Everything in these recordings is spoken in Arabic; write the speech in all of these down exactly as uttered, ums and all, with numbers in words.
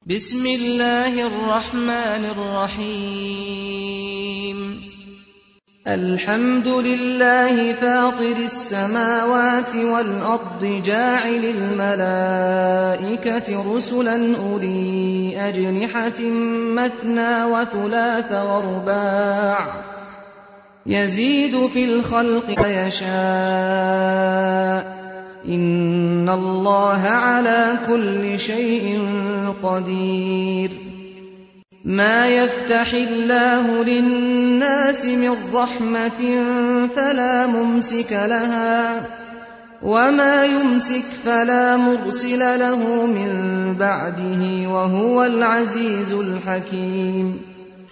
بسم الله الرحمن الرحيم الحمد لله فاطر السماوات والأرض جاعل الملائكة رسلا أولي أجنحة مثنى وثلاث ورباع يزيد في الخلق ما يشاء إن الله على كل شيء قدير ما يفتح الله للناس من رحمة فلا ممسك لها وما يمسك فلا مرسل له من بعده وهو العزيز الحكيم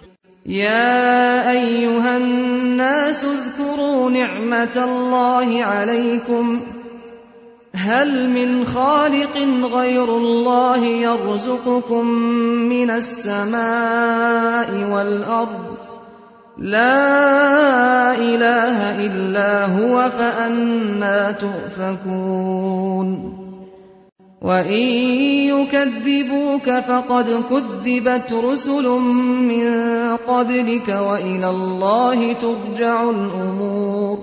يا أيها الناس اذكروا نعمة الله عليكم هل من خالق غير الله يرزقكم من السماء والأرض لا إله إلا هو فأنى تؤفكون وإن يكذبوك فقد كذبت رسل من قبلك وإلى الله ترجع الأمور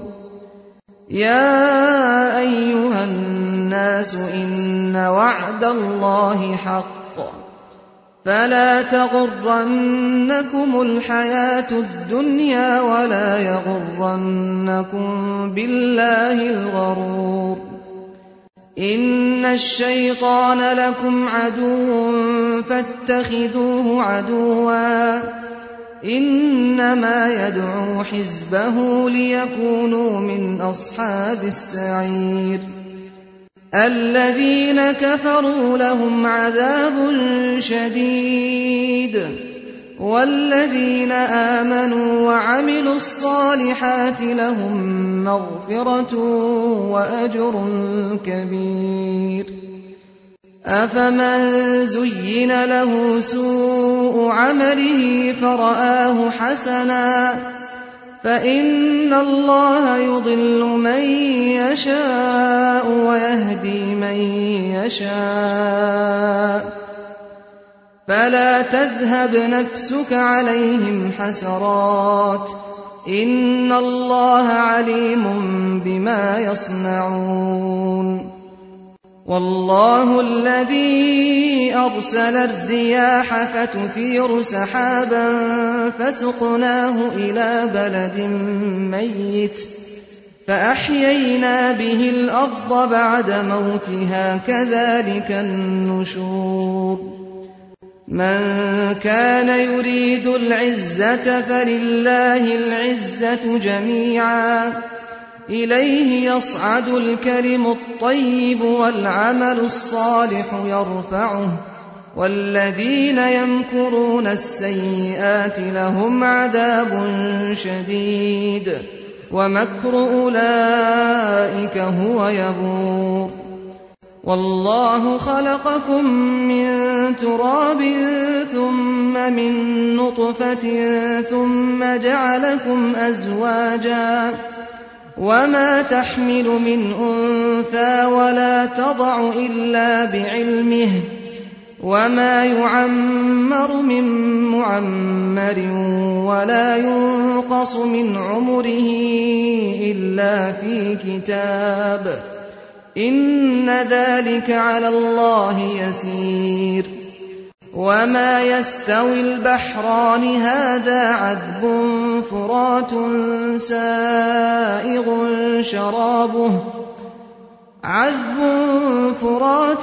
يا أيها الناس إن وعد الله حق فلا تغرنكم الحياة الدنيا ولا يغرنكم بالله الغرور إن الشيطان لكم عدو فاتخذوه عدوا إنما يدعو حزبه ليكونوا من أصحاب السعير الذين كفروا لهم عذاب شديد والذين آمنوا وعملوا الصالحات لهم مغفرة وأجر كبير أفمن زين له سوء عمله فرآه حسنا فإن الله يضل من يشاء ويهدي من يشاء فلا تذهب نفسك عليهم حسرات إن الله عليم بما يصنعون والله الذي أرسل الرياح فتثير سحابا فسقناه إلى بلد ميت فأحيينا به الأرض بعد موتها كذلك النشور من كان يريد العزة فلله العزة جميعا إليه يصعد الكلم الطيب والعمل الصالح يرفعه والذين يمكرون السيئات لهم عذاب شديد ومكر أولئك هو يبور والله خلقكم من تراب ثم من نطفة ثم جعلكم أزواجا وما تحمل من أنثى ولا تضع إلا بعلمه وما يعمر من معمر ولا ينقص من عمره إلا في كتاب إن ذلك على الله يسير وما يستوي البحران هذا عذب فرات سائغ شرابه عذب فرات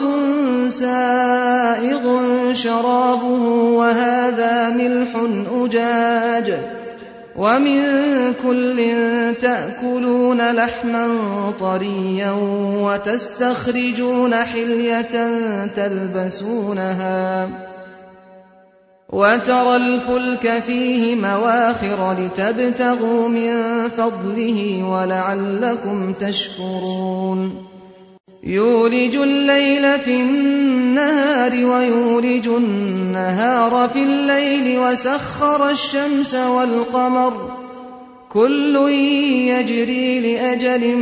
سائغ شرابه وهذا ملح أجاج ومن كل تأكلون لحما طريا وتستخرجون حلية تلبسونها وترى الفلك فيه مواخر لتبتغوا من فضله ولعلكم تشكرون يولج الليل في النهار ويولج النهار في الليل وسخر الشمس والقمر كل يجري لأجل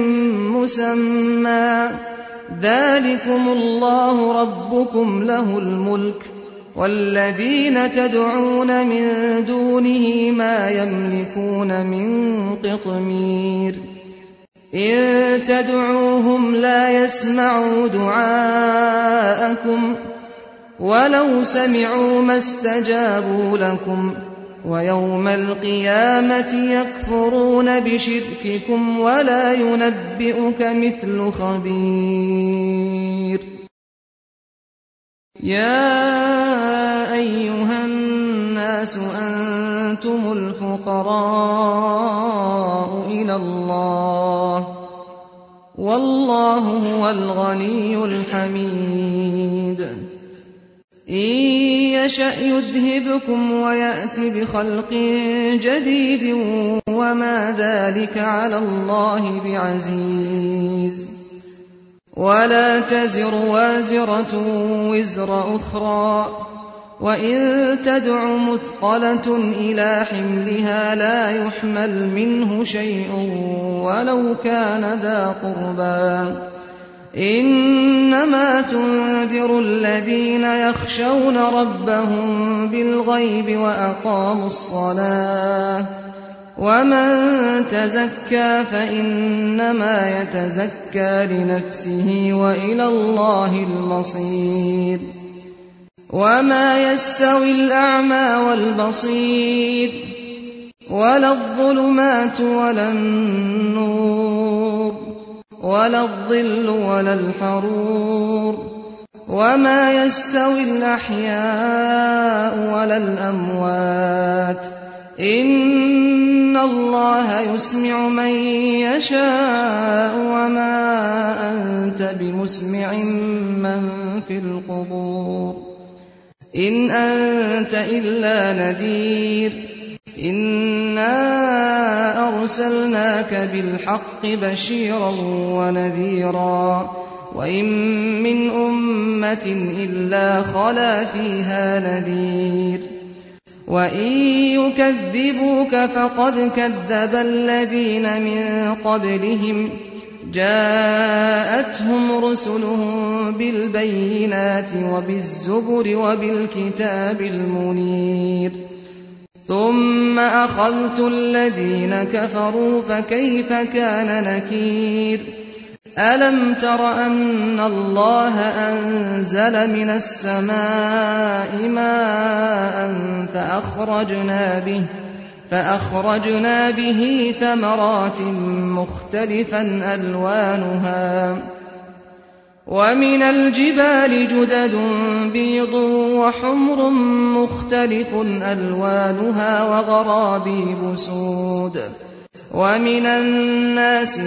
مسمى ذلكم الله ربكم له الملك والذين تدعون من دونه ما يملكون من قطمير إن تدعوهم لا يسمعوا دعاءكم ولو سمعوا ما استجابوا لكم ويوم القيامة يكفرون بشرككم ولا ينبئك مثل خبير. يا أيها الناس أنتم الفقراء إلى الله والله هو الغني الحميد. إن يشأ يذهبكم ويأت بخلق جديد وما ذلك على الله بعزيز. ولا تزر وازرة وزر أخرى وإن تدع مثقلة إلى حملها لا يحمل منه شيء ولو كان ذا قربى إنما تنذر الذين يخشون ربهم بالغيب وأقاموا الصلاة ومن تزكى فإنما يتزكى لنفسه وإلى الله المصير. وما يستوي الأعمى والبصير ولا الظلمات ولا النور ولا الظل ولا الحرور وما يستوي الأحياء ولا الأموات إن الله يسمع من يشاء وما أنت بمسمع من في القبور إن أنت إلا نذير إنا أرسلناك بالحق بشيرا ونذيرا وإن من أمة إلا خلا فيها نذير وإن يكذبوك فقد كذب الذين من قبلهم جاءتهم رسلهم بالبينات وبالزبر وبالكتاب المنير ثم أخذت الذين كفروا فكيف كان نكير. ألم تر أن الله أنزل من السماء ماء فأخرجنا به فأخرجنا به ثمرات مختلفا ألوانها ومن الجبال جدد بيض وحمر مختلف ألوانها وغرابيب سود ومن الناس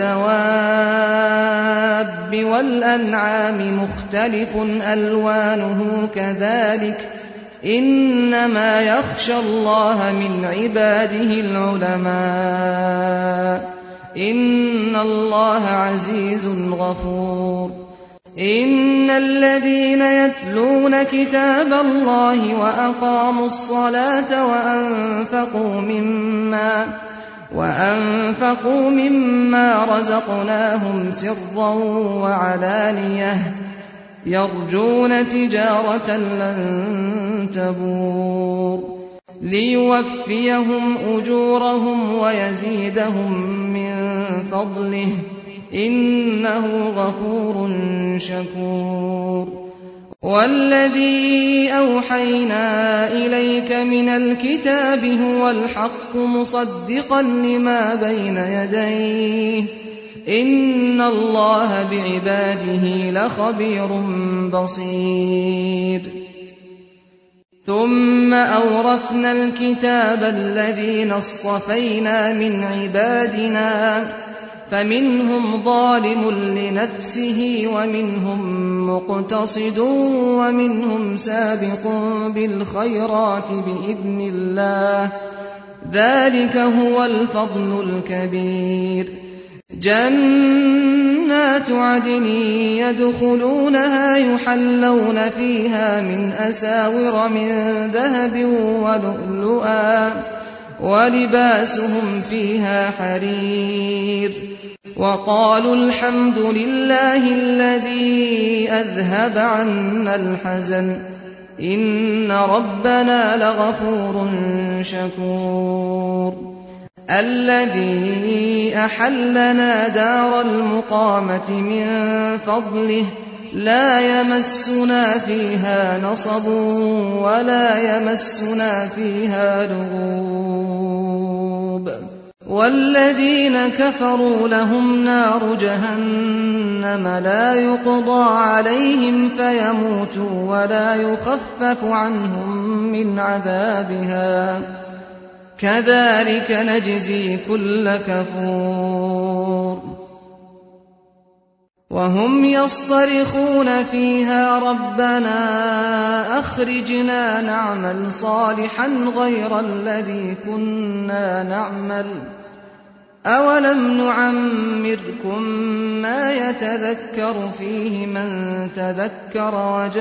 والدواب والأنعام مختلف ألوانه كذلك إنما يخشى الله من عباده العلماء إن الله عزيز غفور. إن الذين يتلون كتاب الله وأقاموا الصلاة وأنفقوا مما وأنفقوا مما رزقناهم سرا وعلانية يرجون تجارة لن تبور ليوفيهم أجورهم ويزيدهم من فضله إنه غفور شكور. والذي أوحينا إليك من الكتاب هو الحق مصدقا لما بين يديه إن الله بعباده لخبير بصير. ثم أورثنا الكتاب الذين اصطفينا من عبادنا فمنهم ظالم لنفسه ومنهم مقتصد ومنهم سابق بالخيرات بإذن الله ذلك هو الفضل الكبير. جنات عدن يدخلونها يحلون فيها من أساور من ذهب ولؤلؤا ولباسهم فيها حرير وقالوا الحمد لله الذي أذهب عنا الحزن إن ربنا لغفور شكور الذي أحلنا دار المقامة من فضله لا يمسنا فيها نصب ولا يمسنا فيها لغوب والذين كفروا لهم نار جهنم لا يقضى عليهم فيموتوا ولا يخفف عنهم من عذابها كذلك نجزي كل كفور وهم يصطرخون فيها ربنا أخرجنا نعمل صالحا غير الذي كنا نعمل أولم نعمركم ما يتذكر فيه من تذكر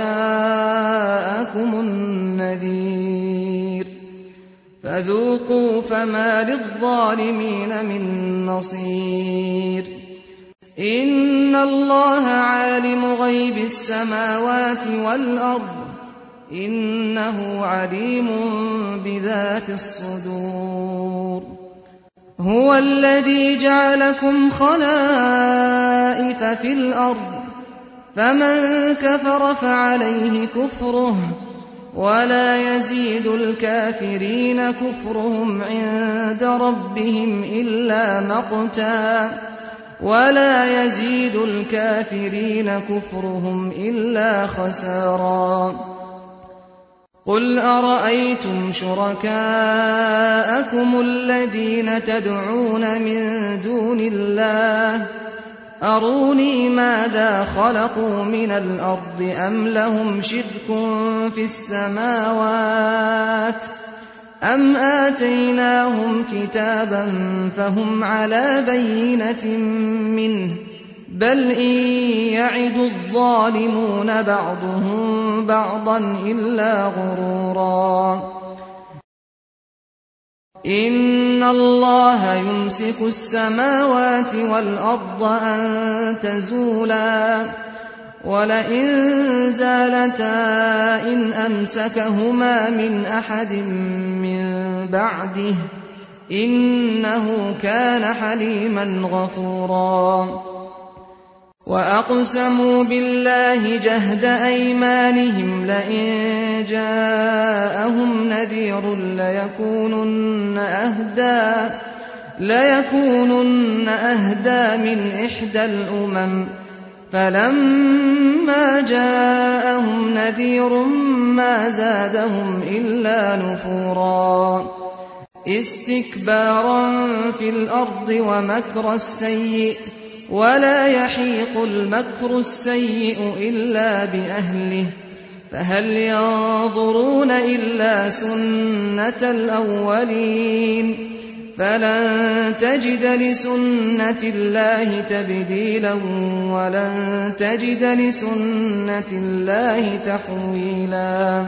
وجاءكم النذير فذوقوا فما للظالمين من نصير إن الله عالم غيب السماوات والأرض إنه عليم بذات الصدور هو الذي جعلكم خلائف في الأرض فمن كفر فعليه كفره ولا يزيد الكافرين كفرهم عند ربهم إلا مقتا ولا يزيد الكافرين كفرهم إلا خسارا قل أرأيتم شركاءكم الذين تدعون من دون الله أروني ماذا خلقوا من الأرض أم لهم شرك في السماوات أم آتيناهم كتابا فهم على بينة منه بل إن يعد الظالمون بعضهم بعضا إلا غرورا إن الله يمسك السماوات والأرض أن تزولا ولئن زالتا إن أمسكهما من أحد من بعده إنه كان حليما غفورا وأقسموا بالله جهد أيمانهم لئن جاءهم نذير ليكونن أهدى ليكونن أهدى من إحدى الأمم فلما جاءهم نذير ما زادهم إلا نفورا استكبارا في الأرض ومكر السيء ولا يحيق المكر السيء إلا بأهله فهل ينظرون إلا سنة الأولين فلن تجد لسنة الله تبديلا ولن تجد لسنة الله تحويلا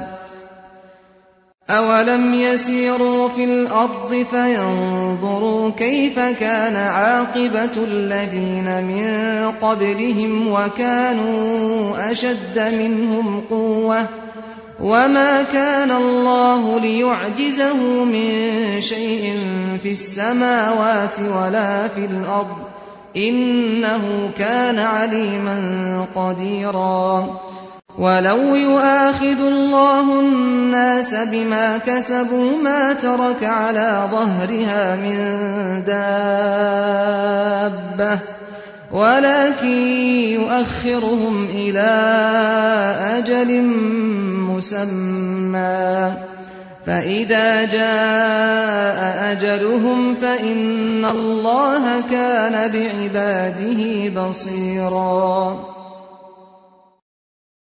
أولم يسيروا في الأرض فينظروا كيف كان عاقبة الذين من قبلهم وكانوا أشد منهم قوة وما كان الله ليعجزه من شيء في السماوات ولا في الأرض إنه كان عليما قديرا ولو يؤاخذ الله الناس بما كسبوا ما ترك على ظهرها من دابة ولكن يؤخرهم إلى أجل مسمى فإذا جاء أجلهم فإن الله كان بعباده بصيرا